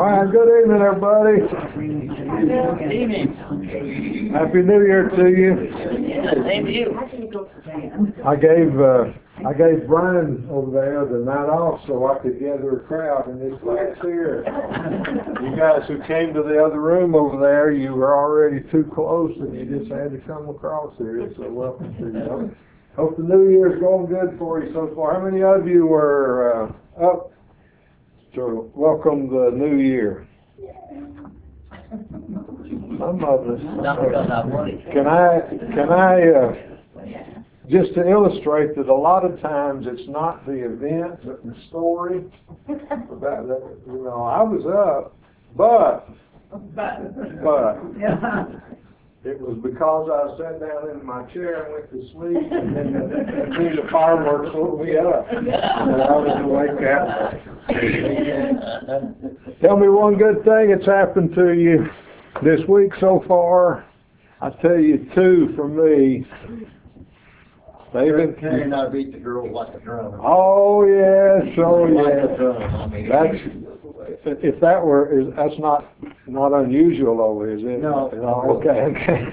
right, good evening, everybody. Good evening. Happy New Year to you. Same to you. I gave Brian over there the night off so I could gather a crowd in this class here. You guys who came to the other room over there, you were already too close and you just had to come across here. So welcome to you. Hope the New Year's going good for you so far. How many of you were up to welcome the New Year? Some of us. Not because I wanted. Can I just to illustrate that a lot of times it's not the event, but the story. About that, I was up, but it was because I sat down in my chair and went to sleep, and then the fireworks woke me up. And I was awake that night. Tell me one good thing that's happened to you this week so far. I tell you two for me. David? Can I beat the girl like a drum? Oh yes, Like a drum. I mean, That's that's not unusual, though, is it? No. Okay.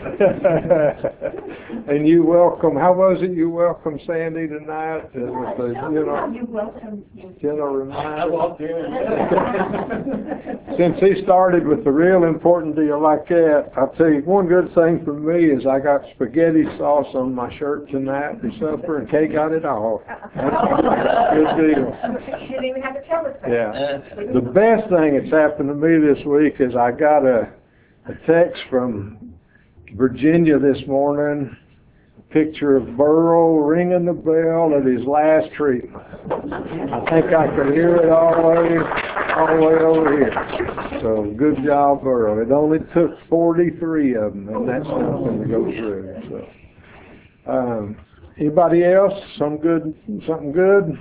And you welcome. How was it? You welcome Sandy tonight with the You welcome. gentle I reminder. walked in. Since he started with the real important deal like that, I'll tell you one good thing for me is I got spaghetti sauce on my shirt tonight for supper, and Kay got it all. Good deal. You didn't even have to tell us that. Yeah. The best thing that's happened to me this week is I got a text from Virginia this morning, a picture of Burl ringing the bell at his last treatment. I think I could hear it all the way over here. So good job, Burl. It only took 43 of them, and that's something to go through. So, anybody else? Something good?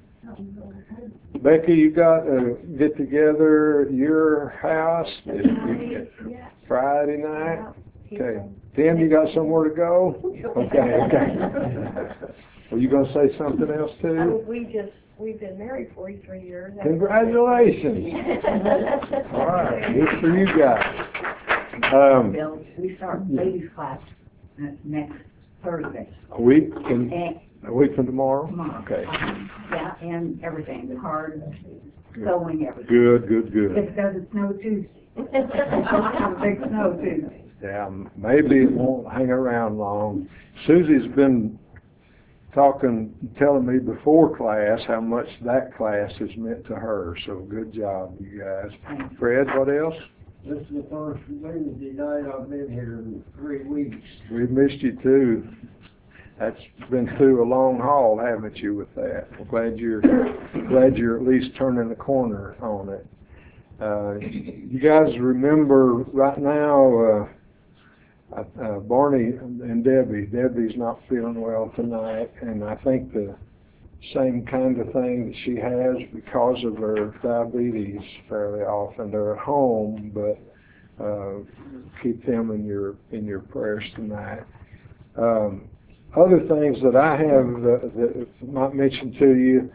Becky, you got a get together at your house Friday night? Okay. Tim, you got somewhere to go? Okay. Were you going to say something else too? We've been married 43 years. Congratulations. All right. Good for you guys. Bill, we start ladies class next Thursday. A week from tomorrow? Tomorrow. Okay. Yeah, and everything, the cards, sewing, everything. Good. It's because it's snow Tuesday. It's supposed to have a big snow Tuesday. Yeah, maybe it won't hang around long. Susie's been telling me before class how much that class has meant to her. So good job, you guys. Fred, what else? This is the first Wednesday night I've been here in 3 weeks. We've missed you too. That's been through a long haul, haven't you, with that? I'm glad you're at least turning the corner on it. You guys remember right now, Barney and Debbie's not feeling well tonight, and I think the same kind of thing that she has because of her diabetes fairly often. They're at home, but keep them in your prayers tonight. Other things that I have that might mention to you,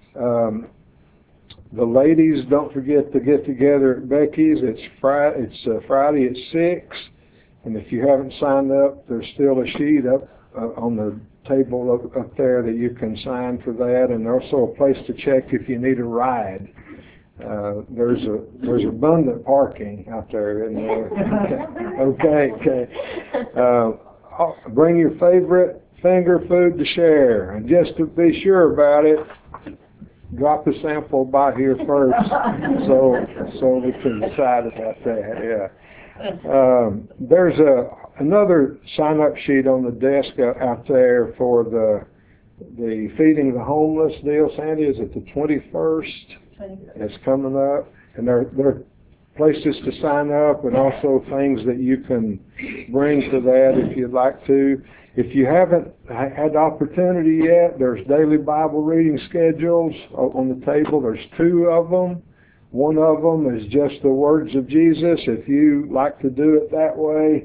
the ladies, don't forget to get together at Becky's. It's Friday at 6, and if you haven't signed up, there's still a sheet up on the table up there that you can sign for that, and also a place to check if you need a ride. There's abundant parking out there in there. Okay. Bring your favorite finger food to share, and just to be sure about it, drop a sample by here first, so we can decide about that. Yeah. There's another sign-up sheet on the desk out there for the feeding the homeless deal. Sandy, is it the 21st? It's coming up, and there are places to sign up, and also things that you can bring to that if you'd like to. If you haven't had the opportunity yet, there's daily Bible reading schedules on the table. There's 2 of them. One of them is just the words of Jesus. If you like to do it that way,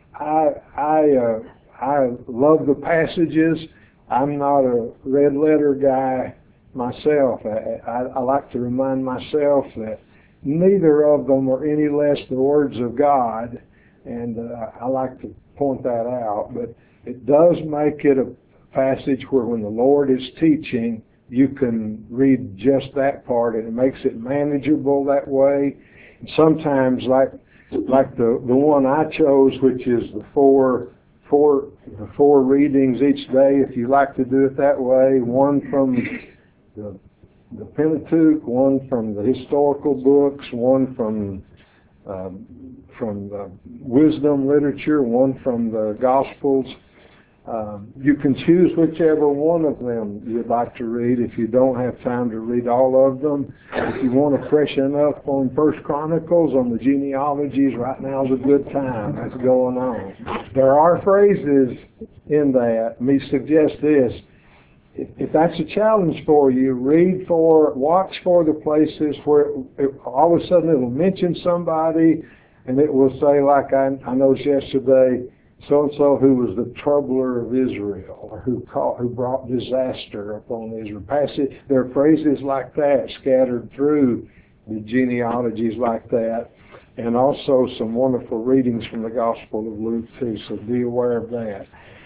I love the passages. I'm not a red letter guy myself. I like to remind myself that neither of them are any less the words of God, and I like to point that out, but it does make it a passage where when the Lord is teaching, you can read just that part, and it makes it manageable that way. And sometimes, like the one I chose, which is the four readings each day, if you like to do it that way, one from the Pentateuch, one from the historical books, one from the wisdom literature, one from the Gospels. You can choose whichever one of them you'd like to read if you don't have time to read all of them. If you want to freshen up on First Chronicles, on the genealogies, right now is a good time. That's going on. There are phrases in that. Let me suggest this. If that's a challenge for you, watch for the places where all of a sudden it'll mention somebody, and it will say, like I noticed yesterday, so-and-so who was the troubler of Israel, or who brought disaster upon Israel. There are phrases like that scattered through the genealogies like that, and also some wonderful readings from the Gospel of Luke too, so be aware of that.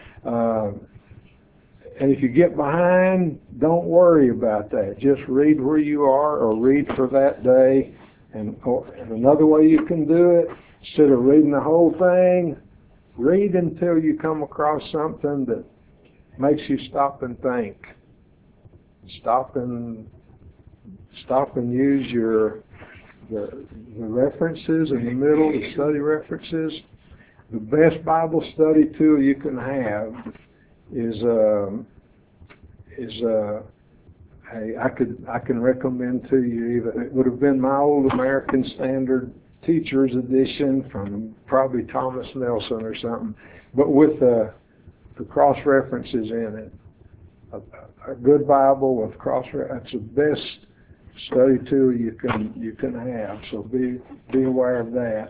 And if you get behind, don't worry about that. Just read where you are, or read for that day. And another way you can do it, instead of reading the whole thing, read until you come across something that makes you stop and think. Stop and use the references in the middle, the study references. The best Bible study tool you can have is I can recommend to you, it would have been my old American Standard Teacher's Edition from probably Thomas Nelson or something, but with the cross references in it. A good Bible with cross references, that's the best study tool you can have. So be aware of that.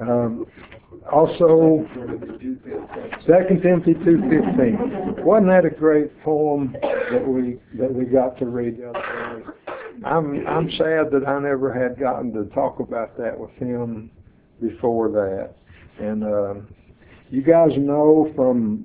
Also, 2 Timothy 2:15. Wasn't that a great poem that we got to read the other day? I'm sad that I never had gotten to talk about that with him before that. And you guys know from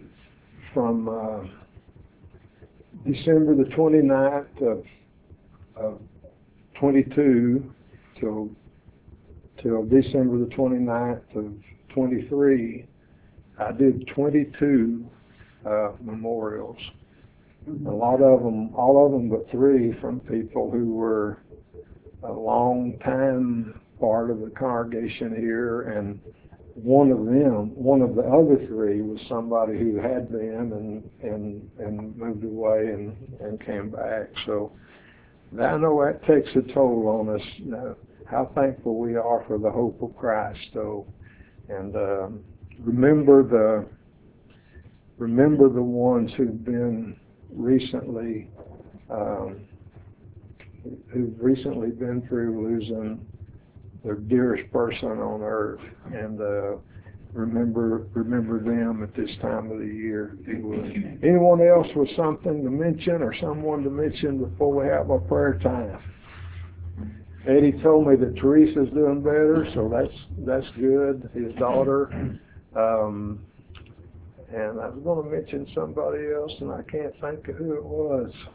December the 29th of 22 till December the 29th of 23, I did 22 memorials. A lot of them, all of them but 3, from people who were a long time part of the congregation here, and one of the other 3 was somebody who had been and moved away and came back. So I know that takes a toll on us. How thankful we are for the hope of Christ, though, and remember the ones who've recently been through losing their dearest person on earth, and remember them at this time of the year. Anyone else with something to mention or someone to mention before we have our prayer time? Eddie told me that Teresa's doing better, so that's good. His daughter. And I was going to mention somebody else, and I can't think of who it was.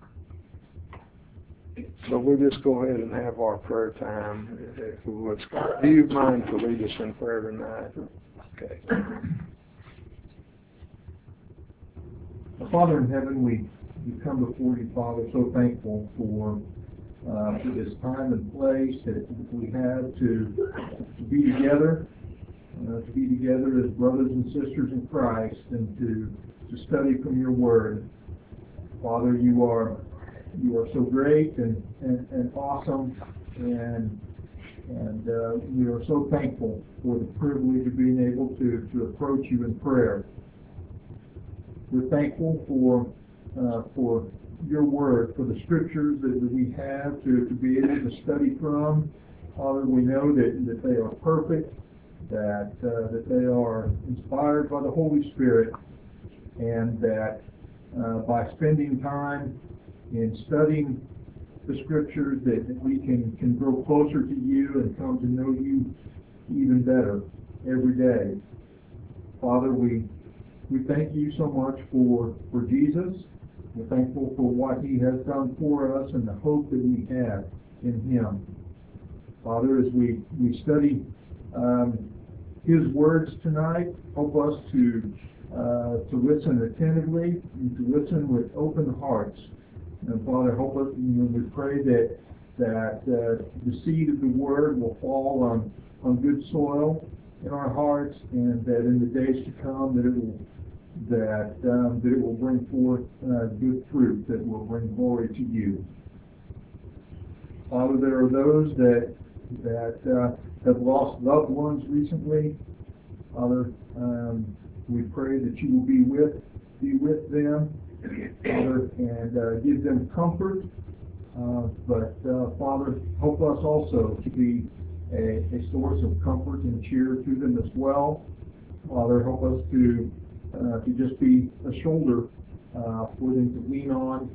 So we'll just go ahead and have our prayer time, if we would. Scott, do you mind to lead us in prayer tonight? Okay. Father in heaven, we come before you, Father, so thankful for this time and place that we have to be together, as brothers and sisters in Christ, and to study from your Word. Father, you are so great and awesome, and we are so thankful for the privilege of being able to approach you in prayer. We're thankful for your Word, for the Scriptures that we have to be able to study from. Father, we know that they are perfect, that they are inspired by the Holy Spirit, and that by spending time in studying the scriptures, that we can grow closer to you and come to know you even better every day. Father, we thank you so much for Jesus. We're thankful for what he has done for us and the hope that we have in him. Father, as we study his words tonight, help us to listen attentively and to listen with open hearts. And Father, help us, we pray that the seed of the word will fall on good soil in our hearts, and that in the days to come that it will bring forth good fruit that will bring glory to you. Father, there are those that have lost loved ones recently. Father, we pray that you will be with them, Father, and give them comfort. But Father, help us also to be a source of comfort and cheer to them as well. Father, help us to just be a shoulder for them to lean on,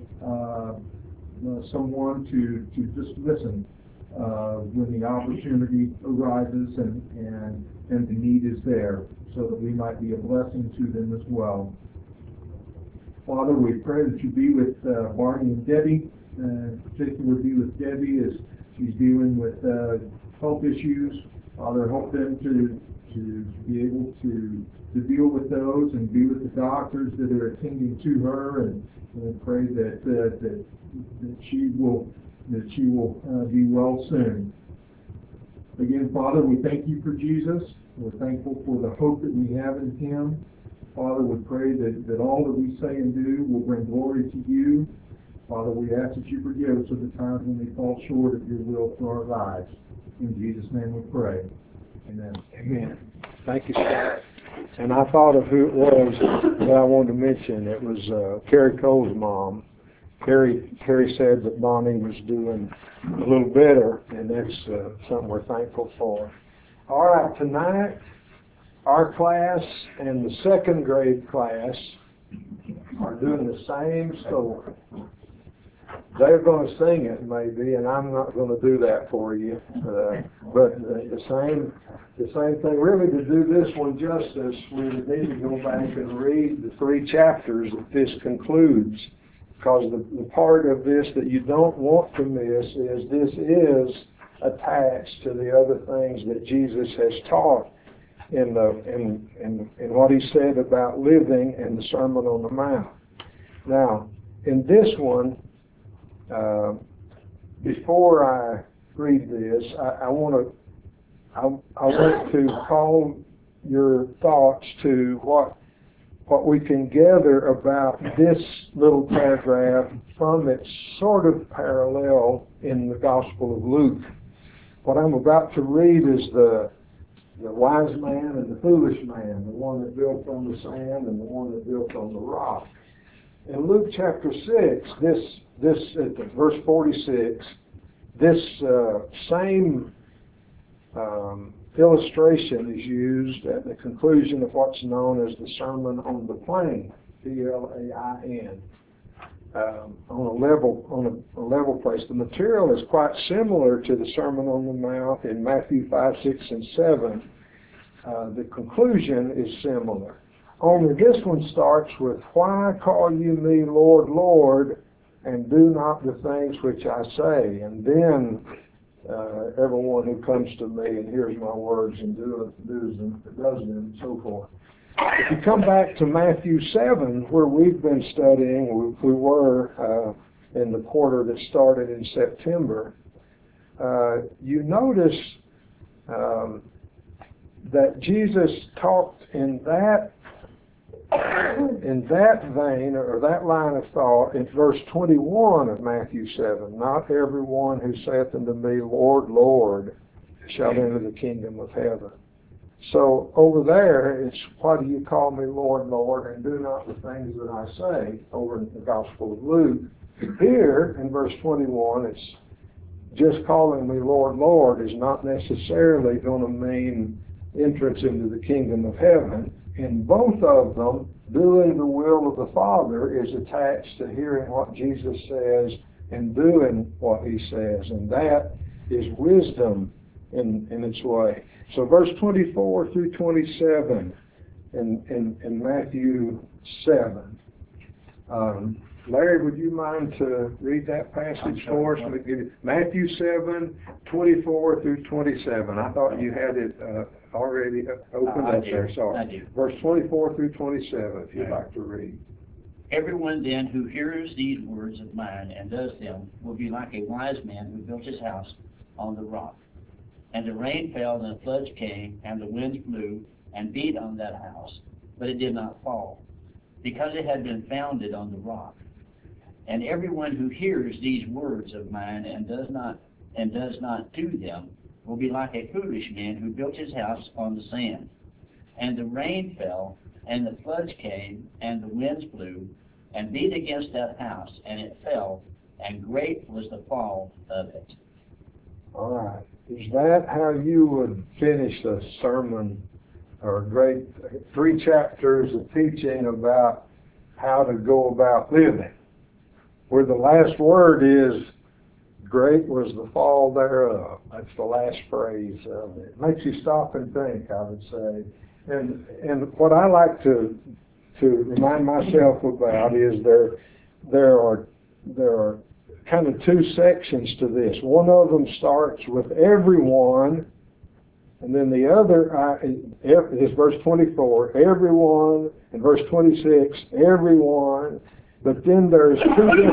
someone to just listen when the opportunity arises and the need is there, so that we might be a blessing to them as well. Father, we pray that you be with Barney and Debbie, particularly be with Debbie as she's dealing with health issues. Father, help them to be able to deal with those and be with the doctors that are attending to her, and we pray that she will be well soon. Again, Father, we thank you for Jesus. We're thankful for the hope that we have in him. Father, we pray that all that we say and do will bring glory to you. Father, we ask that you forgive us of the times when we fall short of your will for our lives. In Jesus' name we pray. Amen. Amen. Thank you, Scott. And I thought of who it was that I wanted to mention. It was Carrie Cole's mom. Carrie said that Bonnie was doing a little better, and that's something we're thankful for. All right, tonight, our class and the second grade class are doing the same story. They're going to sing it, maybe, and I'm not going to do that for you. But the same thing. Really, to do this one justice, we would need to go back and read the 3 chapters that this concludes. Because the part of this that you don't want to miss is this is attached to the other things that Jesus has taught in what he said about living in the Sermon on the Mount. Now, in this one, before I read this, I want to call your thoughts to what we can gather about this little paragraph from its sort of parallel in the Gospel of Luke. What I'm about to read is the wise man and the foolish man, the one that built on the sand and the one that built on the rock. In Luke chapter 6, this at verse 46, this same illustration is used at the conclusion of what's known as the Sermon on the Plain, P-L-A-I-N, on a level place. The material is quite similar to the Sermon on the Mount in Matthew 5, 6, and 7. The conclusion is similar. Only this one starts with, "Why call you me Lord, Lord, and do not the things which I say?" And then everyone who comes to me and hears my words and does them, and so forth. If you come back to Matthew 7, where we've been studying, we were in the quarter that started in September, you notice that Jesus talked in that vein, or that line of thought, in verse 21 of Matthew 7, "Not everyone who saith unto me, Lord, Lord, shall enter the kingdom of heaven." So over there, it's, "Why do you call me Lord, Lord, and do not the things that I say," over in the Gospel of Luke. Here, in verse 21, it's just calling me Lord, Lord is not necessarily going to mean entrance into the kingdom of heaven. In both of them, doing the will of the Father is attached to hearing what Jesus says and doing what he says, and that is wisdom in its way. So verse 24 through 27 in Matthew 7. Larry, would you mind to read that passage for us? Matthew 7, 24 through 27. I thought you had it already opened up there. Sorry. I do. Verse 24 through 27, if you'd like to read. Everyone then who hears these words of mine and does them will be like a wise man who built his house on the rock. And the rain fell, and the floods came, and the winds blew and beat on that house, but it did not fall, because it had been founded on the rock. And everyone who hears these words of mine and does not do them will be like a foolish man who built his house on the sand. And the rain fell, and the floods came, and the winds blew, and beat against that house, and it fell, and great was the fall of it. All right. Is that how you would finish a sermon or a great 3 chapters of teaching about how to go about living, where the last word is, great was the fall thereof? That's the last phrase of it. It makes you stop and think, I would say. And what I like to remind myself about is there are kind of 2 sections to this. One of them starts with everyone, and then the other is verse 24, everyone, and verse 26, everyone. But then there's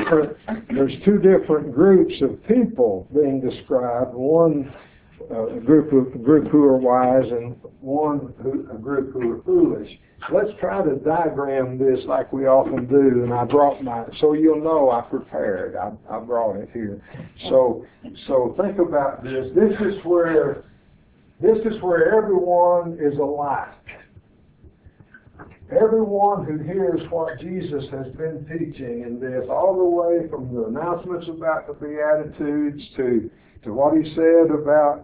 two different groups of people being described. One a group who are wise, and a group who are foolish. Let's try to diagram this like we often do. And I brought so you'll know I prepared. I brought it here. So think about this. This is where everyone is alike. Everyone who hears what Jesus has been teaching in this, all the way from the announcements about the Beatitudes to what he said about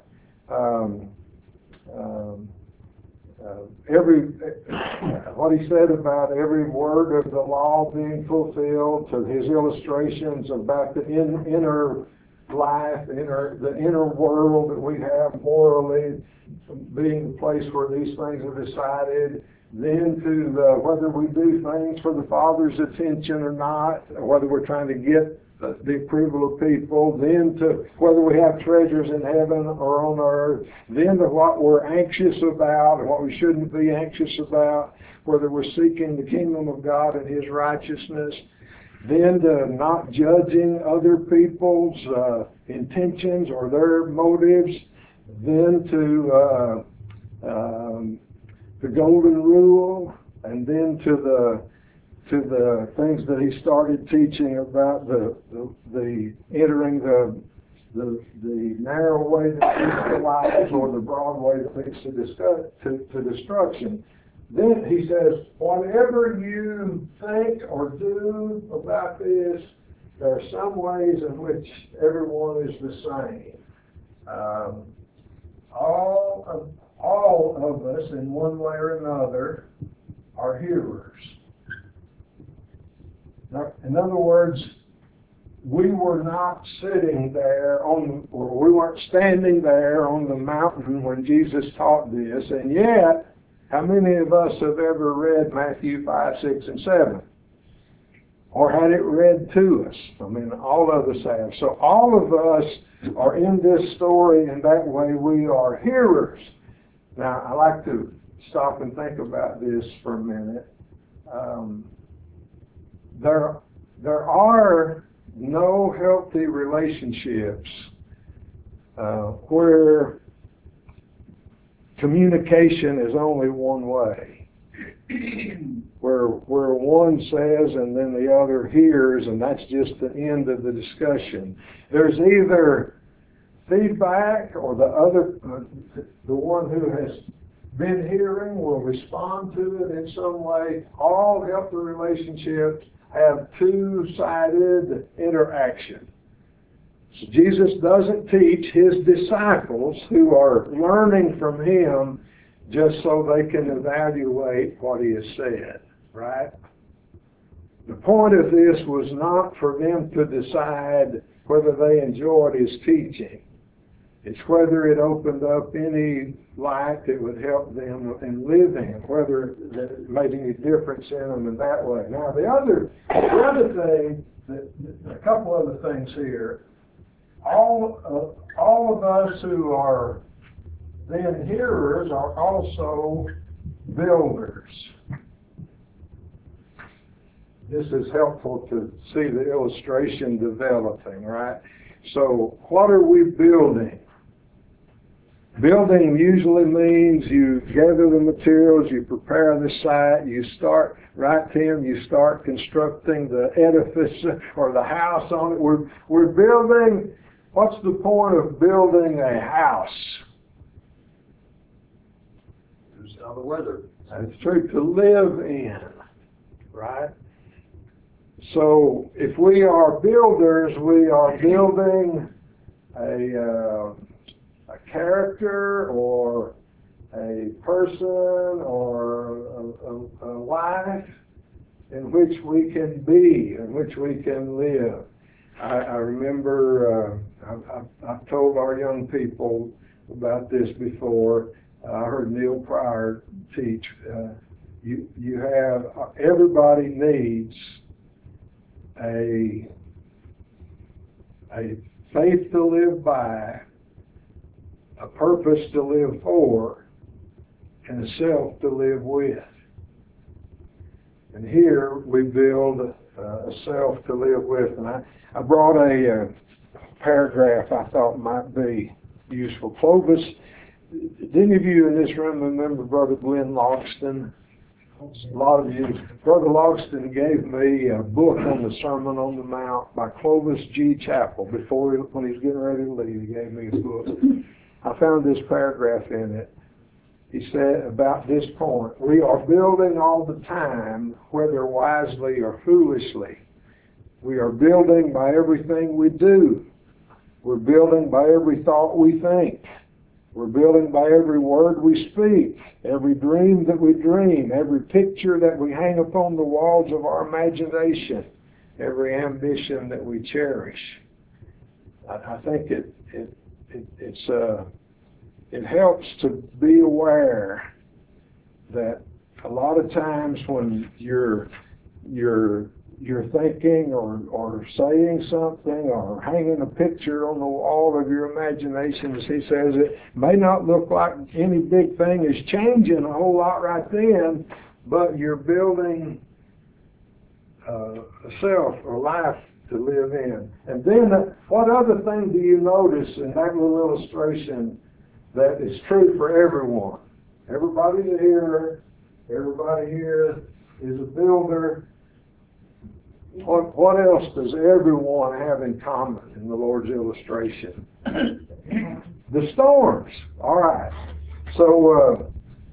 what he said about every word of the law being fulfilled, to his illustrations about the inner life, the inner world that we have morally, being the place where these things are decided. Then to whether we do things for the Father's attention or not, or whether we're trying to get the approval of people, then to whether we have treasures in heaven or on earth, then to what we're anxious about and what we shouldn't be anxious about, whether we're seeking the kingdom of God and his righteousness, then to not judging other people's intentions or their motives, then to the golden rule, and then to the things that he started teaching about the entering the narrow way that leads to life or the broad way that leads to destruction. Then he says, whatever you think or do about this, there are some ways in which everyone is the same. All of us, in one way or another, are hearers. Now, in other words, we were not sitting there we weren't standing there on the mountain when Jesus taught this, and yet, how many of us have ever read Matthew 5, 6, and 7? Or had it read to us? I mean, all of us have. So all of us are in this story, and that way we are hearers. Now, I like to stop and think about this for a minute. There are no healthy relationships where communication is only one way, where one says and then the other hears, and that's just the end of the discussion. There's either feedback, or the one who has been hearing will respond to it in some way. All healthy relationships have two-sided interaction. So Jesus doesn't teach his disciples who are learning from him just so they can evaluate what he has said, right? The point of this was not for them to decide whether they enjoyed his teaching. It's whether it opened up any light that would help them in living, whether it made any difference in them in that way. Now, the other thing, a couple other things here. All of us who are then hearers are also builders. This is helpful to see the illustration developing, right? So, what are we building? Building usually means you gather the materials, you prepare the site, you start, right, Tim, you start constructing the edifice or the house on it. We're building, what's the point of building a house? It's not the weather. It's true, to live in, right? So if we are builders, we are building a character or a person or a life in which we can be, in which we can live. I remember I've told our young people about this before. I heard Neil Pryor teach. You have, everybody needs a faith to live by, a purpose to live for, and a self to live with. And here we build a self to live with. And I brought a paragraph I thought might be useful. Clovis, did any of you in this room remember Brother Glenn Logston? A lot of you. Brother Logston gave me a book on the Sermon on the Mount by Clovis G. Chappell. When he was getting ready to leave, he gave me his book. I found this paragraph in it. He said about this point, we are building all the time, whether wisely or foolishly. We are building by everything we do. We're building by every thought we think. We're building by every word we speak, every dream that we dream, every picture that we hang upon the walls of our imagination, every ambition that we cherish. I think it helps to be aware that a lot of times when you're thinking or saying something or hanging a picture on the wall of your imagination, as he says, it may not look like any big thing is changing a whole lot right then, but you're building a self or life to live in. And then what other thing do you notice in that little illustration that is true for everyone? Everybody's a hearer. Everybody here is a builder. What else does everyone have in common in the Lord's illustration? The storms. All right. So,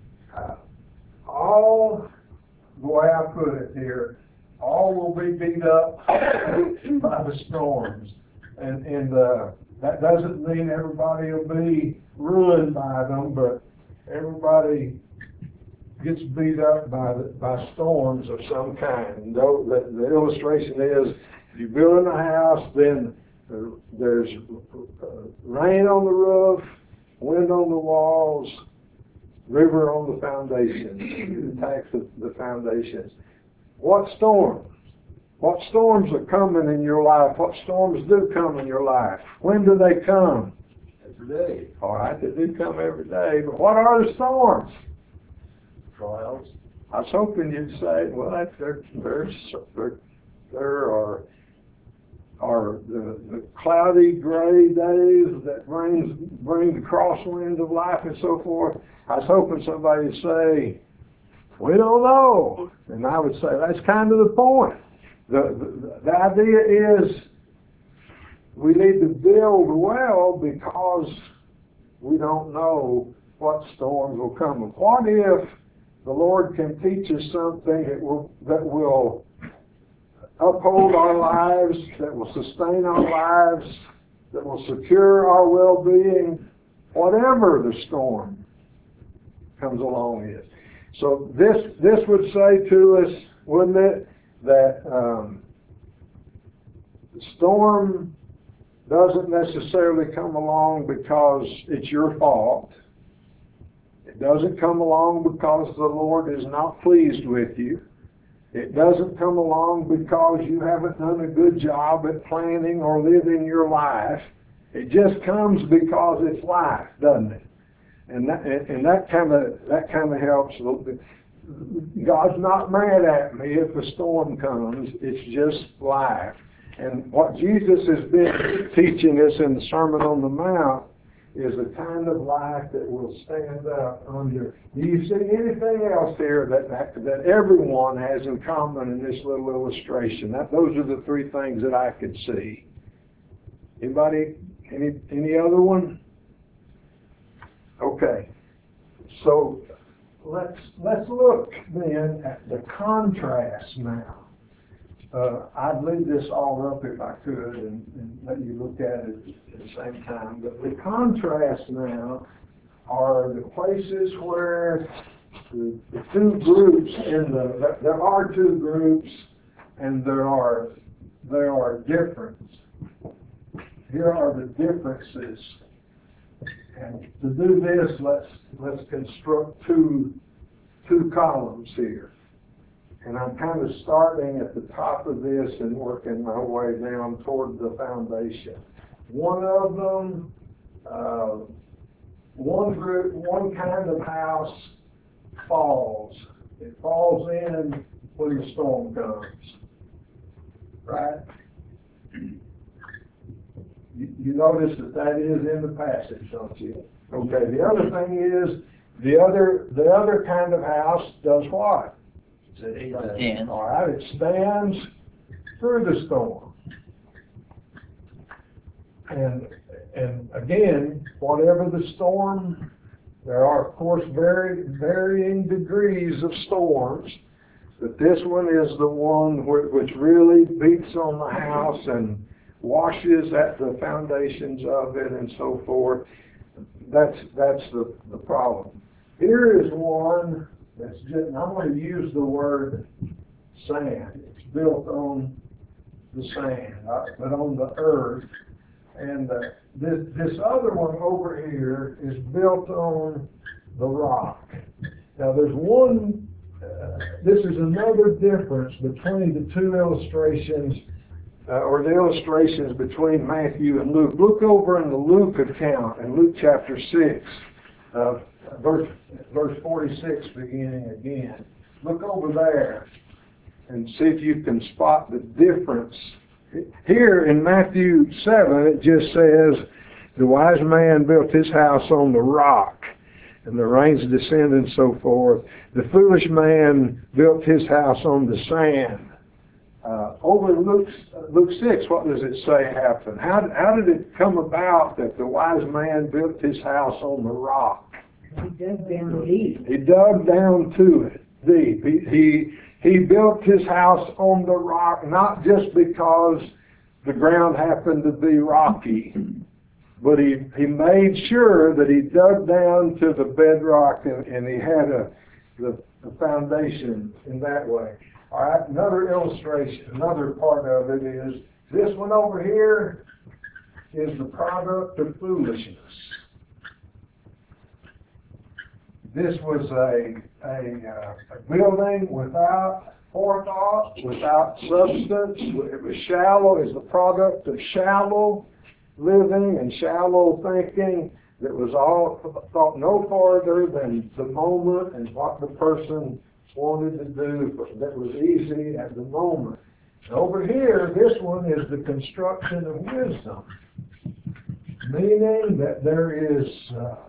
all, the way I put it here, all will be beat up by the storms. And that doesn't mean everybody will be ruined by them, but everybody gets beat up by storms of some kind. The illustration is, if you're building a house, then there's rain on the roof, wind on the walls, river on the foundations. It attacks the foundations. What storms? What storms are coming in your life? What storms do come in your life? When do they come? Every day. All right, they do come every day. But what are the storms? Trials. I was hoping you'd say, well, there are the cloudy, gray days that bring the crosswinds of life and so forth. I was hoping somebody would say, we don't know. And I would say, that's kind of the point. The idea is we need to build well because we don't know what storms will come. And what if the Lord can teach us something that will uphold our lives, that will sustain our lives, that will secure our well-being, whatever the storm comes along with. So this would say to us, wouldn't it, that the storm doesn't necessarily come along because it's your fault. It doesn't come along because the Lord is not pleased with you. It doesn't come along because you haven't done a good job at planning or living your life. It just comes because it's life, doesn't it? And that kind of helps. God's not mad at me if a storm comes. It's just life. And what Jesus has been teaching us in the Sermon on the Mount is a kind of life that will stand up under. Do you see anything else here that everyone has in common in this little illustration? Those are the three things that I could see. Anybody? Any other one? Okay. So let's look then at the contrast now. I'd leave this all up if I could and let you look at it at the same time. But the contrast now are the places where the two groups there are two groups and there are differences. Here are the differences. And to do this, let's construct two columns here. And I'm kind of starting at the top of this and working my way down toward the foundation. One of them, one kind of house falls. It falls in when the storm comes. Right? You notice that is in the passage, don't you? Okay, the other thing is, the other kind of house does what? It stands. All right, it stands through the storm. And again, whatever the storm, there are of course varying degrees of storms, but this one is the one which really beats on the house and washes at the foundations of it and so forth. That's the problem. Here is one that's just, and I'm going to use the word sand. It's built on the sand, but on the earth. And this other one over here is built on the rock. Now there's one, this is another difference between the two illustrations, or the illustrations between Matthew and Luke. Look over in the Luke account, in Luke chapter 6, verse 46 beginning again. Look over there and see if you can spot the difference. Here in Matthew 7, it just says, the wise man built his house on the rock, and the rains descended and so forth. The foolish man built his house on the sand. Over in Luke 6, what does it say happened? How did it come about that the wise man built his house on the rock? He dug down deep. He dug down to it deep. He built his house on the rock, not just because the ground happened to be rocky, but he made sure that he dug down to the bedrock and he had the foundation in that way. All right, another illustration, another part of it is this one over here is the product of foolishness. This was a building without forethought, without substance. It was shallow. It's the product of shallow living and shallow thinking that was all thought no farther than the moment and what the person wanted to do that was easy at the moment. Over here, this one is the construction of wisdom, meaning that there is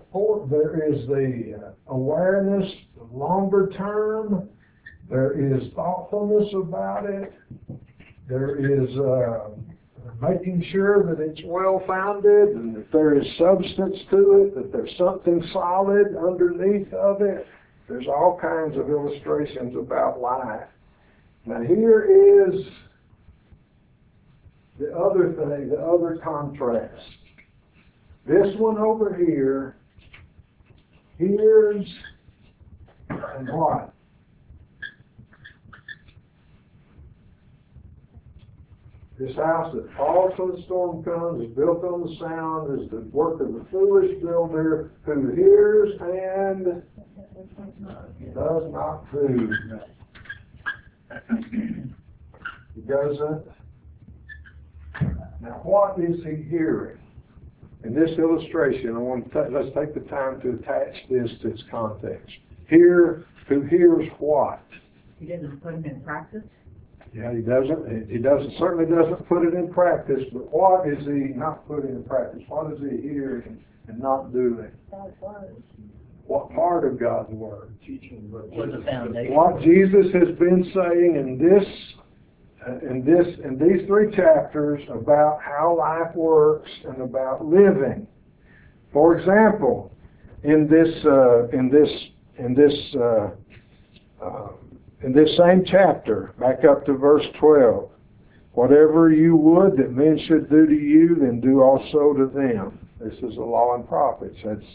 the awareness of longer term, there is thoughtfulness about it, there is making sure that it's well-founded and that there is substance to it, that there's something solid underneath of it. There's all kinds of illustrations about life. Now here is the other thing, the other contrast. This one over here hears and what? This house that falls when the storm comes is built on the sound, is the work of the foolish builder who hears and does not do. He doesn't. Now, what is he hearing? In this illustration, let's take the time to attach this to its context. Hear, who hears what? He doesn't put them in practice. Yeah, he doesn't. He certainly doesn't put it in practice. But what is he not putting in practice? What is he hearing and not doing? God's word. What part of God's word? What's the foundation? What Jesus has been saying in these 3 chapters about how life works and about living. For example, in this same chapter, back up to verse 12, whatever you would that men should do to you, then do also to them. This is the law and prophets.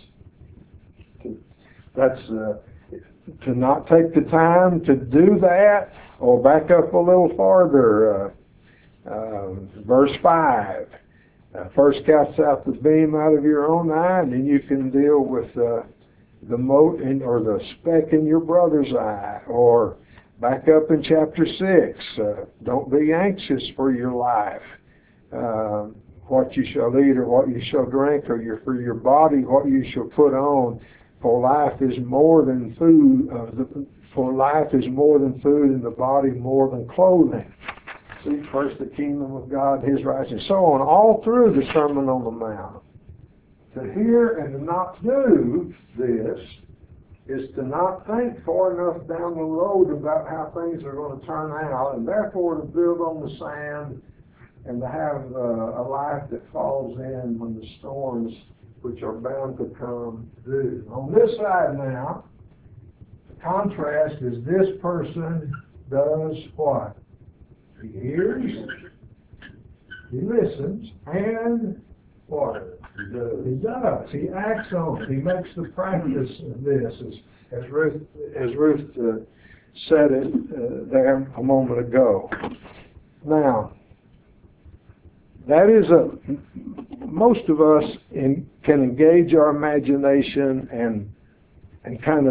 That's to not take the time to do that. Or back up a little farther, verse 5. First cast out the beam out of your own eye, and then you can deal with the mote or the speck in your brother's eye. Or back up in chapter 6, don't be anxious for your life, what you shall eat or what you shall drink, or for your body what you shall put on. For life is more than food. For life is more than food, and the body more than clothing. Seek first the kingdom of God, His righteousness, so on, all through the Sermon on the Mount. To hear and to not do this is to not think far enough down the road about how things are going to turn out, and therefore to build on the sand and to have a life that falls in when the storms, which are bound to come, do. On this side now, the contrast is this person does what? He hears, he listens, and what? He does. He acts on it. He makes the practice of this, as Ruth said it there a moment ago. Now, that is most of us can engage our imagination and kind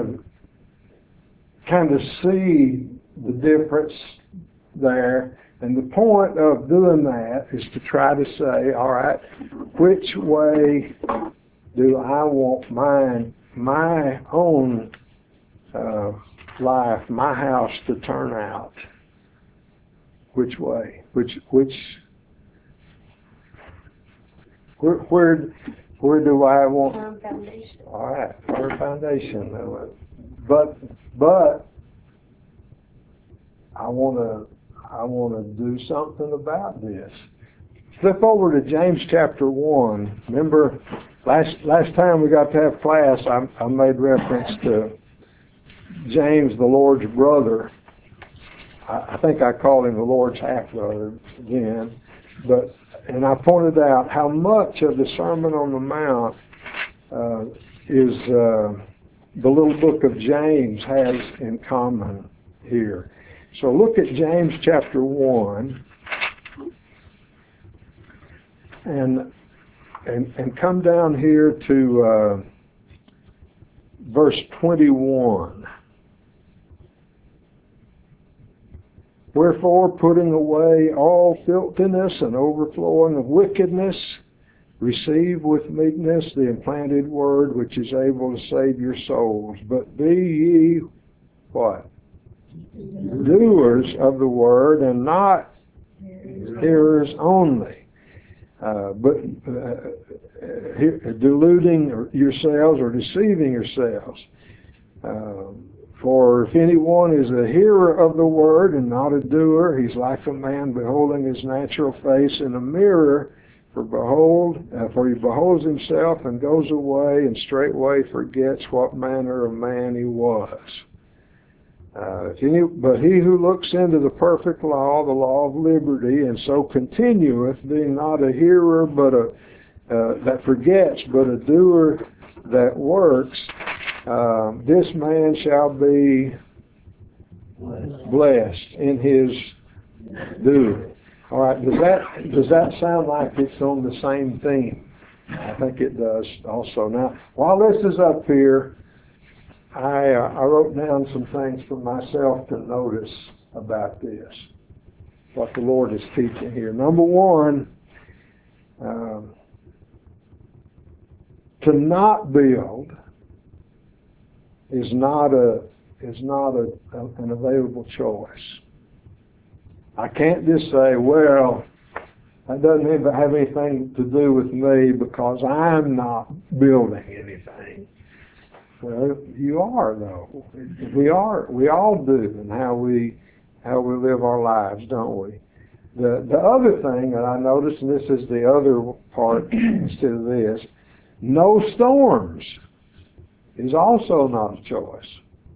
of see the difference there. And the point of doing that is to try to say, all right, which way do I want my own life, my house to turn out? Which way? Where do I want? Firm foundation. All right, firm foundation. But I want to do something about this. Flip over to James chapter 1. Remember, last time we got to have class, I made reference to James, the Lord's brother. I think I called him the Lord's half-brother again. And I pointed out how much of the Sermon on the Mount is the little book of James has in common here. So look at James chapter 1 and come down here to verse 21. Wherefore, putting away all filthiness and overflowing of wickedness, receive with meekness the implanted word which is able to save your souls. But be ye, what? Doers of the word, and not hearers only. Deluding yourselves or deceiving yourselves. For if anyone is a hearer of the word and not a doer, he's like a man beholding his natural face in a mirror. For he beholds himself and goes away and straightway forgets what manner of man he was. But he who looks into the perfect law, the law of liberty, and so continueth, being not a hearer that forgets, but a doer that works, this man shall be blessed in his doing. All right, does that sound like it's on the same theme? I think it does also. Now, while this is up here, I wrote down some things for myself to notice about this, what the Lord is teaching here. Number one, to not build is not an available choice. I can't just say, well, that doesn't even have anything to do with me because I'm not building anything. Well, you are though. We all do, in how we live our lives, don't we? The other thing that I noticed, and this is the other part instead of this, no storms is also not a choice.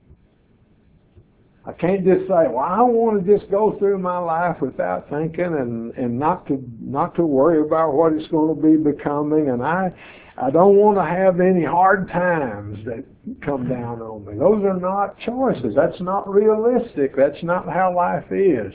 I can't just say, well, I want to just go through my life without thinking and not to worry about what it's going to be becoming, and I don't want to have any hard times that come down on me. Those are not choices. That's not realistic. That's not how life is.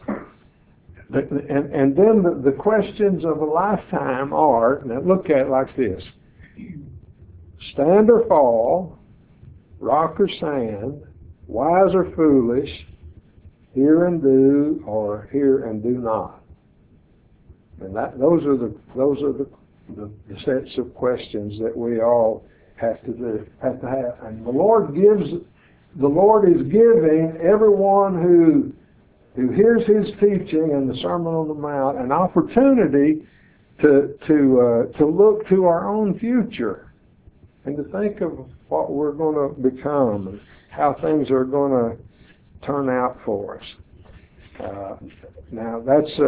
And then the questions of a lifetime are, now look at it like this: stand or fall, rock or sand, wise or foolish, hear and do, or hear and do not. And those are the sets of questions that we all have to have. And the Lord is giving everyone who hears His teaching in the Sermon on the Mount an opportunity to look to our own future and to think of what we're going to become and how things are going to turn out for us. Now that's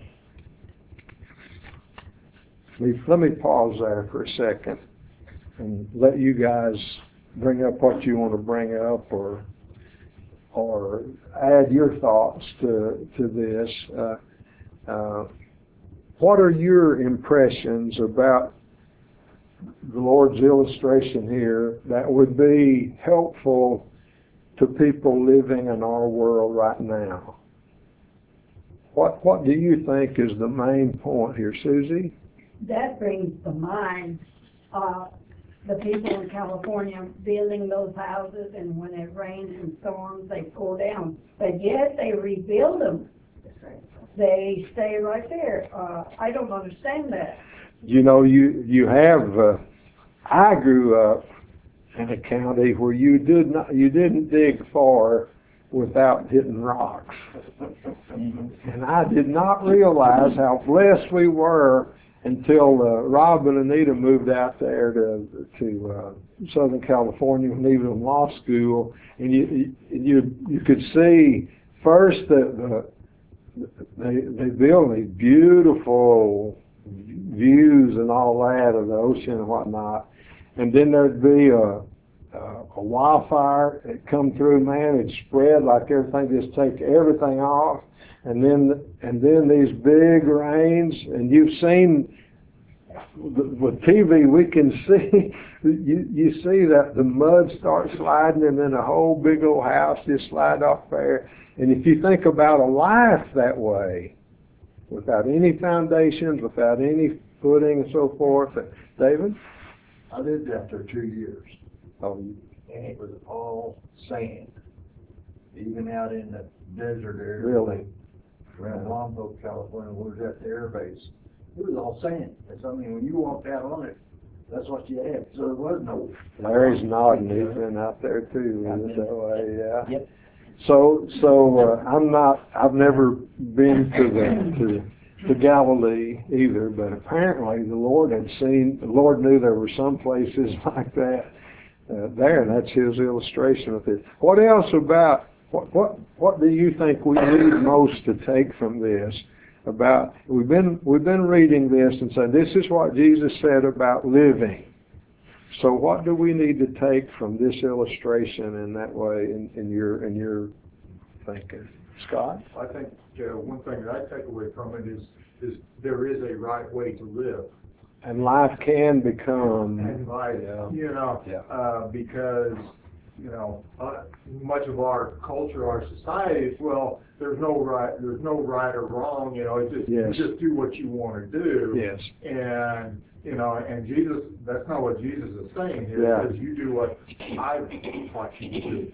let me pause there for a second and let you guys bring up what you want to bring up, or add your thoughts to this. What are your impressions about the Lord's illustration here that would be helpful to people living in our world right now? What do you think is the main point here, Susie? That brings to mind the people in California building those houses, and when it rains and storms, they pull down. But yet they rebuild them. They stay right there. I don't understand that. You know, you have. I grew up in a county where you didn't dig far without hitting rocks, and I did not realize how blessed we were until Rob and Anita moved out there to Southern California when he was in law school, and you could see first that they build these beautiful views and all that of the ocean and whatnot, and then there'd be a wildfire that come through, man, it'd spread like everything, just take everything off, and then these big rains, and you've seen with TV, we can see you see that the mud starts sliding, and then a whole big old house just slide off there. And if you think about a life that way, without any foundations, without any footing and so forth, David? I lived out there 2 years, Oh, and it was all sand. Even out in the desert area. really? Around Lompoc, California, where we was at the air base. It was all sand. When you walked out on it, that's what you had. So there was no. Larry's nodding. He's been out there too. That way, yeah. Yep. So I've never been to Galilee either, but apparently the Lord knew there were some places like that there, and that's His illustration of it. What else about, what do you think we need most to take from this? About, we've been reading this and saying this is what Jesus said about living. So what do we need to take from this illustration in that way in your thinking? Scott? I think one thing that I take away from it is there is a right way to live. And life can become, And life, yeah. because much of our culture, our society is, well, there's no right or wrong, it's just, Yes. you just do what you want to do. Yes. And, and Jesus, that's not what Jesus is saying here. Yeah. He says, you do what I want you to do.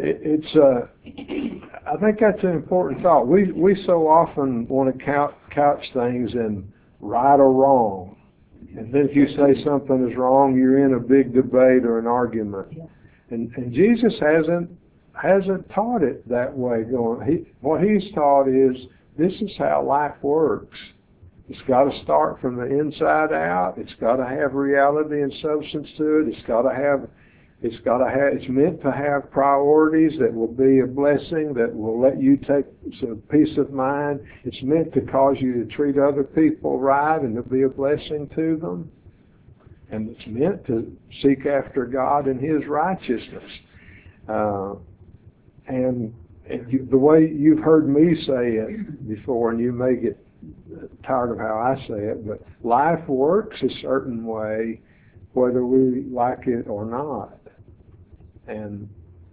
I think that's an important thought. We so often want to couch things in right or wrong. And then if you say something is wrong, you're in a big debate or an argument. And Jesus hasn't taught it that way. What he's taught is this is how life works. It's got to start from the inside out. It's got to have reality and substance to it. It's meant to have priorities that will be a blessing, that will let you take some peace of mind. It's meant to cause you to treat other people right and to be a blessing to them. And it's meant to seek after God and His righteousness. And the way you've heard me say it before, and you may get tired of how I say it, but life works a certain way whether we like it or not. And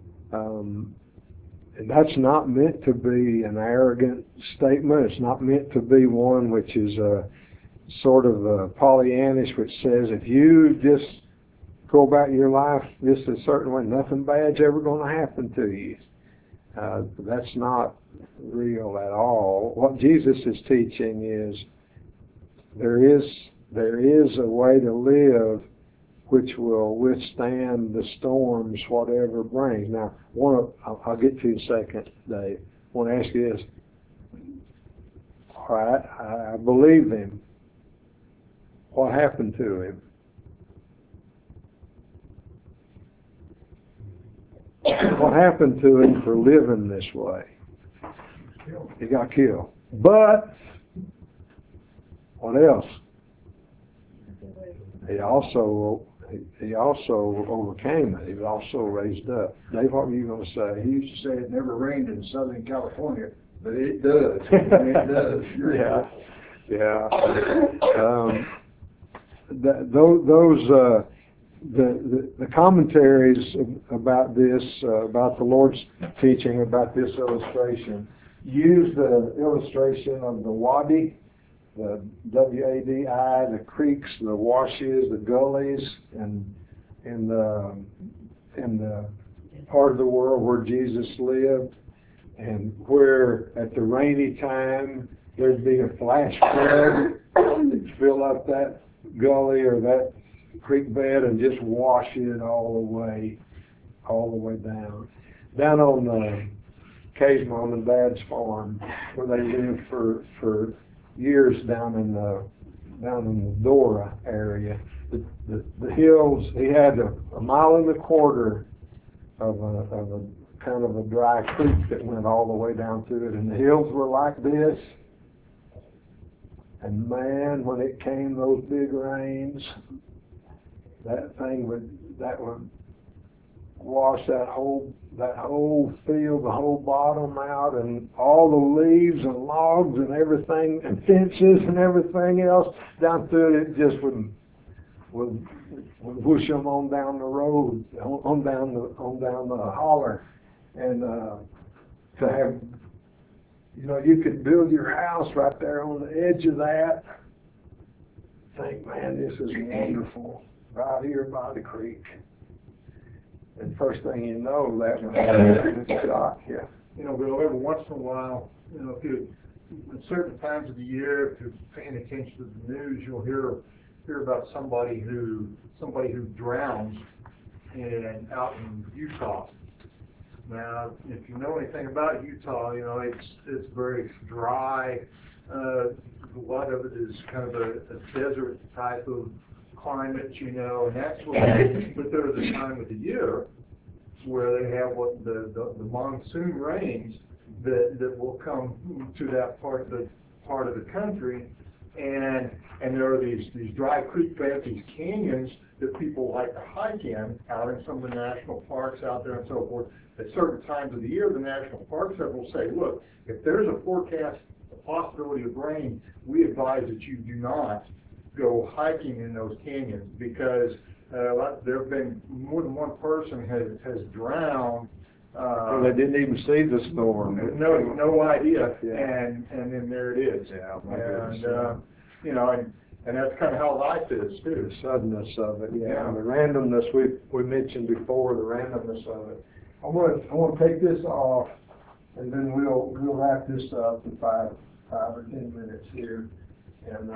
that's not meant to be an arrogant statement. It's not meant to be one which is sort of Pollyannish, which says if you just go about your life just a certain way, nothing bad's ever going to happen to you. That's not real at all. What Jesus is teaching is there is a way to live which will withstand the storms, whatever it brings. Now, I'll get to you in a second, Dave. I want to ask you this. All right, I believe him. What happened to him? What happened to him for living this way? He got killed. But what else? He also overcame it. He was also raised up. Dave, what were you going to say? He used to say it never rained in Southern California, but it does. It does. Yeah, yeah. The commentaries about this, about the Lord's teaching about this illustration, use the illustration of the wadi, the W-A-D-I, the creeks, the washes, the gullies, and in the part of the world where Jesus lived, and where at the rainy time there'd be a flash flood that'd fill up that gully or that creek bed and just wash it all the way down. Down on Kay's mom and dad's farm, where they lived for years down in the Dora area. The hills, he had a mile and a quarter of a kind of a dry creek that went all the way down to it, and the hills were like this. And man, when it came those big rains, that would wash that whole field, the whole bottom out, and all the leaves and logs and everything, and fences and everything else down through it. It just would whoosh them on down the road, on down the holler, and to have, you could build your house right there on the edge of that. Think, man, this is wonderful, right here by the creek. And first thing you know, that was a shock, yeah. Bill, every once in a while, if you, at certain times of the year, if you're paying attention to the news, you'll hear about somebody who drowns out in Utah. Now, if you know anything about Utah, it's very dry. A lot of it is kind of a desert type of climate, and that's what. But there's a time of the year where they have what the monsoon rains that will come to that part of the country, and there are these dry creek beds, these canyons that people like to hike in out in some of the national parks out there and so forth. At certain times of the year, the national park service will say, look, if there's a forecast, a possibility of rain, we advise that you do not go hiking in those canyons, because There have been more than one person has drowned. Well, they didn't even see the storm. No idea, Yeah. and then there it is. Yeah, my goodness. And and that's kind of how life is too. The suddenness of it, yeah, Yeah. the randomness we mentioned before, the randomness of it. I want to take this off, and then we'll wrap this up in five or 10 minutes here, and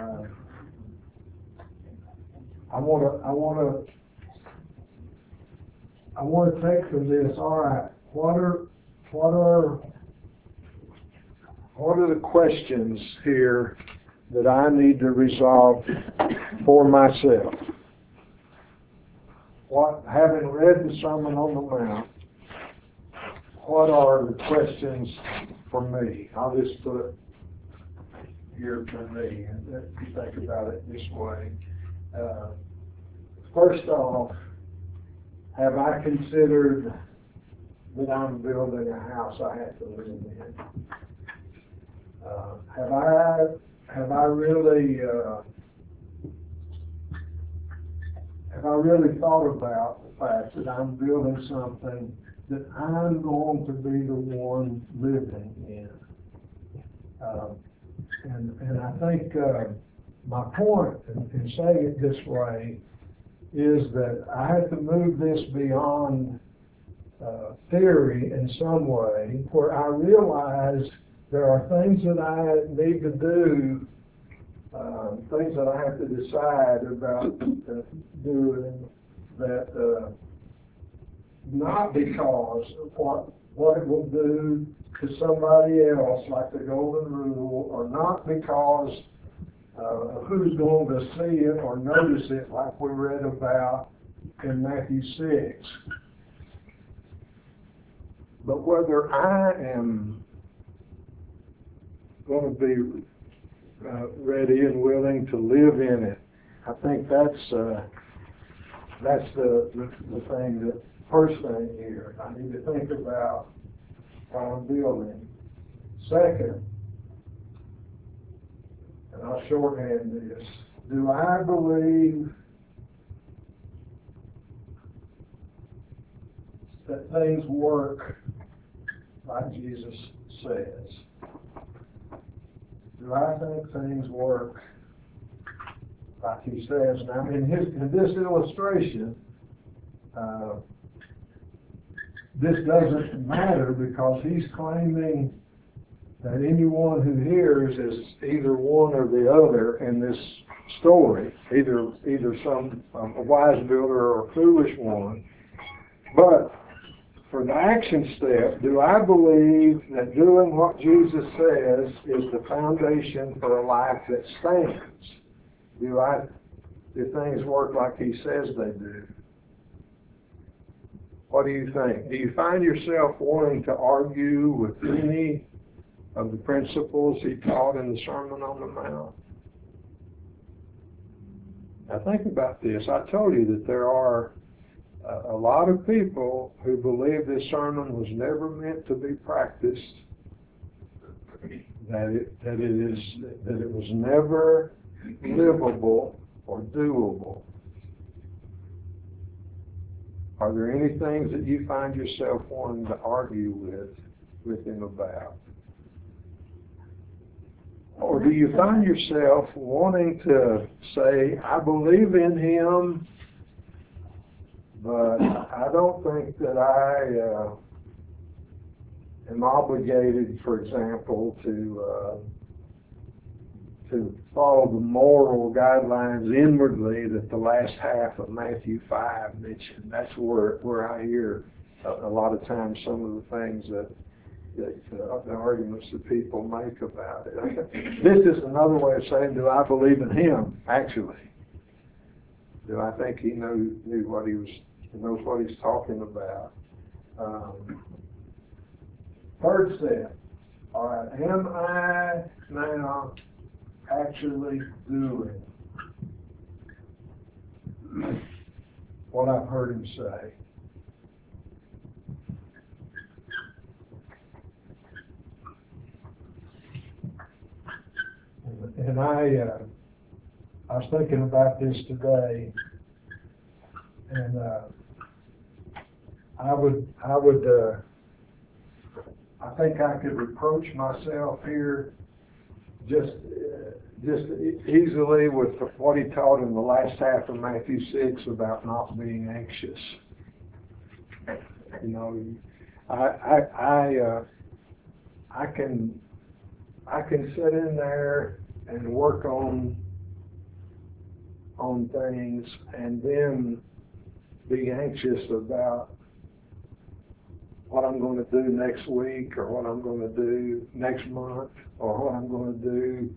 I want to take from this. All right, what are the questions here that I need to resolve for myself? Having read the Sermon on the Mount, what are the questions for me? I'll just put here for me, and if you think about it this way. First off, have I considered that I'm building a house I have to live in? Have I really thought about the fact that I'm building something that I'm going to be the one living in? And I think my point in saying it this way is that I have to move this beyond theory in some way, where I realize there are things that I need to do, things that I have to decide about doing, that not because of what it will do to somebody else, like the golden rule, or not because of who's going to see it or notice it, like we read about in Matthew 6. But whether I am going to be ready and willing to live in it, I think that's the thing, the first thing here. I need to think about what I'm building. Second, and I'll shorthand this, do I believe that things work like Jesus says? Do I think things work like he says? Now, in this illustration, this doesn't matter because he's claiming that anyone who hears is either one or the other in this story, either some a wise builder or a foolish one. But for the action step, do I believe that doing what Jesus says is the foundation for a life that stands? Do things work like he says they do? What do you think? Do you find yourself wanting to argue with any of the principles he taught in the Sermon on the Mount? Now think about this. I told you that there are a lot of people who believe this sermon was never meant to be practiced, that it was never livable or doable. Are there any things that you find yourself wanting to argue with him about? Or do you find yourself wanting to say, I believe in him, but I don't think that I am obligated, for example, to follow the moral guidelines inwardly that the last half of Matthew 5 mentioned? That's where I hear a lot of times some of the things that the arguments that people make about it. This is another way of saying, do I believe in him, actually? Do I think he knows what he's talking about? Third step. All right, am I now actually doing what I've heard him say? And I was thinking about this today, And I think I could reproach myself here just easily with what he taught in the last half of Matthew 6 about not being anxious. You know, I can sit in there and work on things and then be anxious about what I'm going to do next week or what I'm going to do next month or what I'm going to do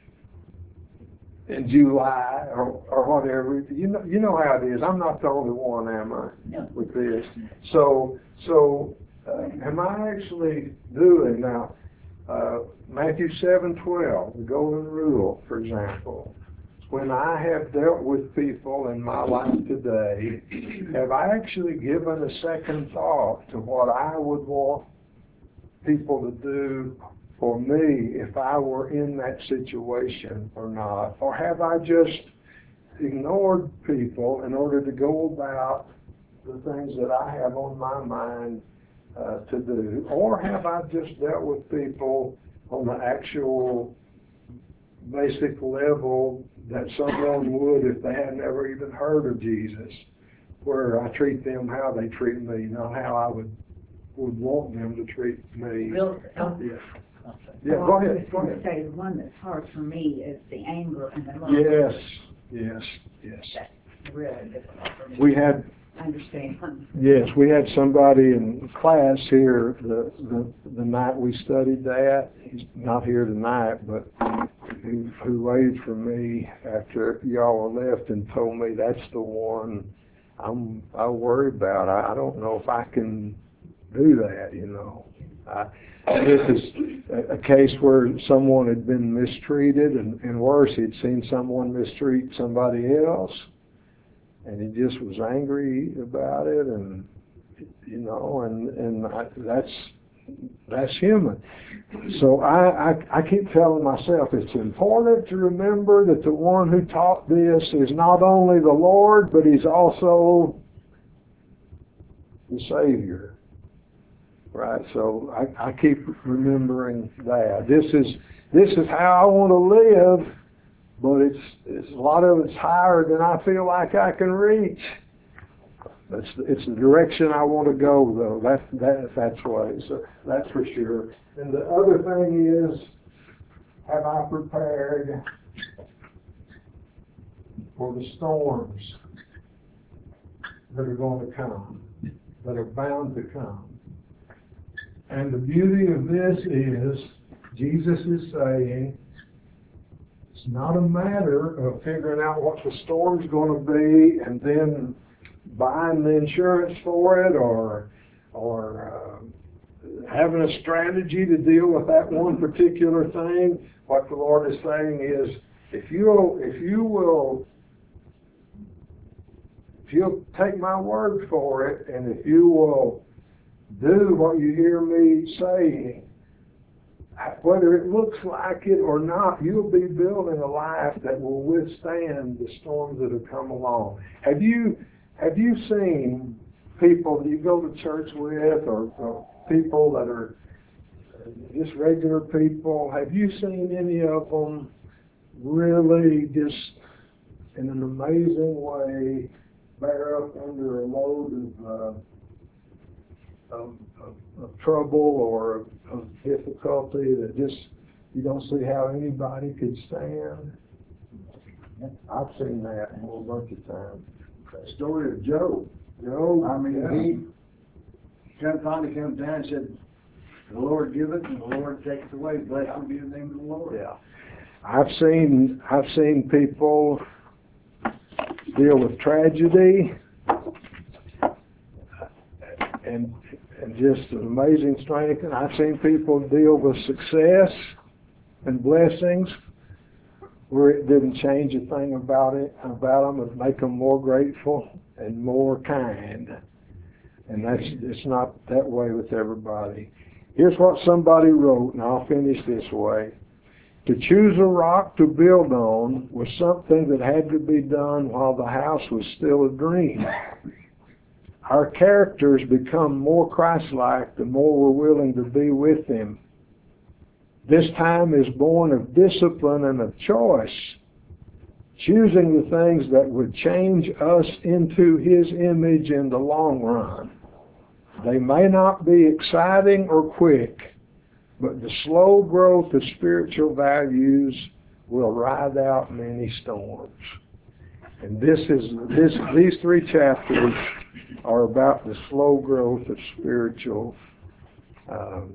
in July or whatever. You know how it is. I'm not the only one, am I, Yeah. with this? So am I actually doing now? Matthew 7:12, the golden rule, for example. When I have dealt with people in my life today, have I actually given a second thought to what I would want people to do for me if I were in that situation or not? Or have I just ignored people in order to go about the things that I have on my mind to do? Or have I just dealt with people on the actual basic level that someone would if they had never even heard of Jesus, where I treat them how they treat me, not how I would want them to treat me? Bill, Yeah, Well, go I ahead. was going to say, the one that's hard for me is the anger and the love. Yes. That's really difficult for me We had to understand. Yes, we had somebody in class here the night we studied that. He's not here tonight, but who waited for me after y'all were left and told me that's the one I worry about. I don't know if I can do that, you know. This is a case where someone had been mistreated, and worse, he'd seen someone mistreat somebody else. And he just was angry about it, and you know, and that's human. So I keep telling myself it's important to remember that the one who taught this is not only the Lord, but He's also the Savior. Right? So I keep remembering that this is how I want to live. But it's a lot of it's higher than I feel like I can reach. It's the direction I want to go, though. That's way. So that's for sure. And the other thing is, have I prepared for the storms that are going to come, that are bound to come? And the beauty of this is, Jesus is saying, it's not a matter of figuring out what the storm's going to be and then buying the insurance for it or having a strategy to deal with that one particular thing. What the Lord is saying is, if you'll take my word for it, and if you will do what you hear me saying, whether it looks like it or not, you'll be building a life that will withstand the storms that have come along. Have you seen people that you go to church with, or people that are just regular people? Have you seen any of them really just in an amazing way bear up under a load of trouble or of difficulty that just you don't see how anybody could stand? I've seen that a whole bunch of times. The story of Job. I mean, he finally comes down and said, the Lord giveth and the Lord taketh away. Blessed be the name of the Lord. Yeah. I've seen people deal with tragedy and just an amazing strength. And I've seen people deal with success and blessings where it didn't change a thing about them and make them more grateful and more kind. And it's not that way with everybody. Here's what somebody wrote, and I'll finish this way. To choose a rock to build on was something that had to be done while the house was still a dream. Our characters become more Christ-like the more we're willing to be with Him. This time is born of discipline and of choice, choosing the things that would change us into His image in the long run. They may not be exciting or quick, but the slow growth of spiritual values will ride out many storms. And these 3 chapters are about the slow growth of spiritual, how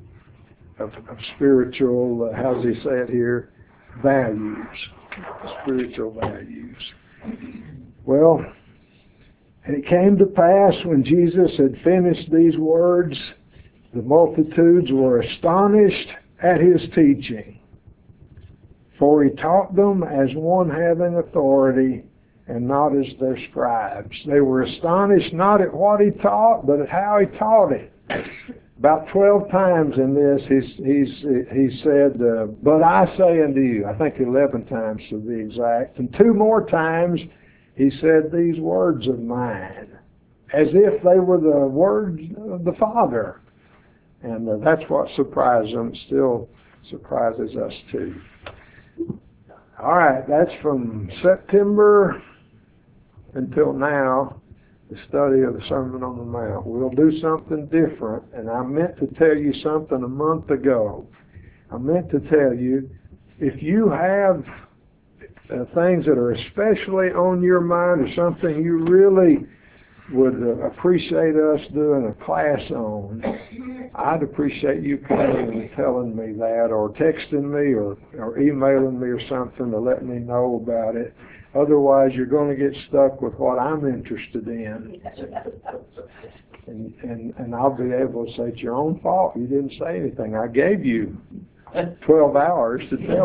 does he say it here? Values. Spiritual values. Well, and it came to pass when Jesus had finished these words, the multitudes were astonished at His teaching, for He taught them as one having authority and not as their scribes. They were astonished not at what He taught, but at how He taught it. About 12 times in this, he said, but I say unto you, I think 11 times to be exact, and 2 more times He said these words of mine, as if they were the words of the Father. And that's what surprised them. It still surprises us too. All right, that's from September until now, the study of the Sermon on the Mount. We'll do something different, and I meant to tell you something a month ago. I meant to tell you, if you have things that are especially on your mind or something you really would appreciate us doing a class on, I'd appreciate you coming and telling me that, or texting me, or emailing me or something to let me know about it. Otherwise, you're going to get stuck with what I'm interested in. And I'll be able to say, it's your own fault. You didn't say anything. I gave you 12 hours to tell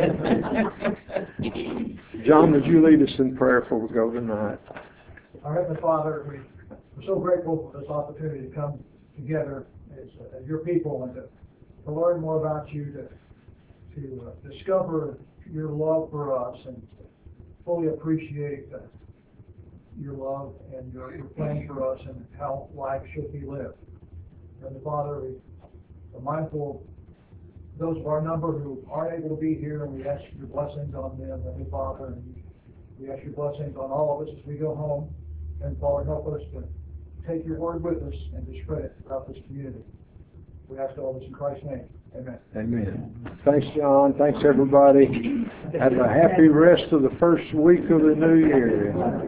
me. John, would you lead us in prayer before we go tonight? Our Heavenly Father, we're so grateful for this opportunity to come together as your people and to learn more about you, to discover your love for us and fully appreciate your love and your plan for us and how life should be lived. Heavenly Father, we're mindful of those of our number who aren't able to be here, and we ask your blessings on them, Heavenly Father, and we ask your blessings on all of us as we go home. And Father, help us to take your word with us and to spread it throughout this community. We ask all this in Christ's name. Amen. Amen. Thanks, John. Thanks, everybody. Have a happy rest of the first week of the new year.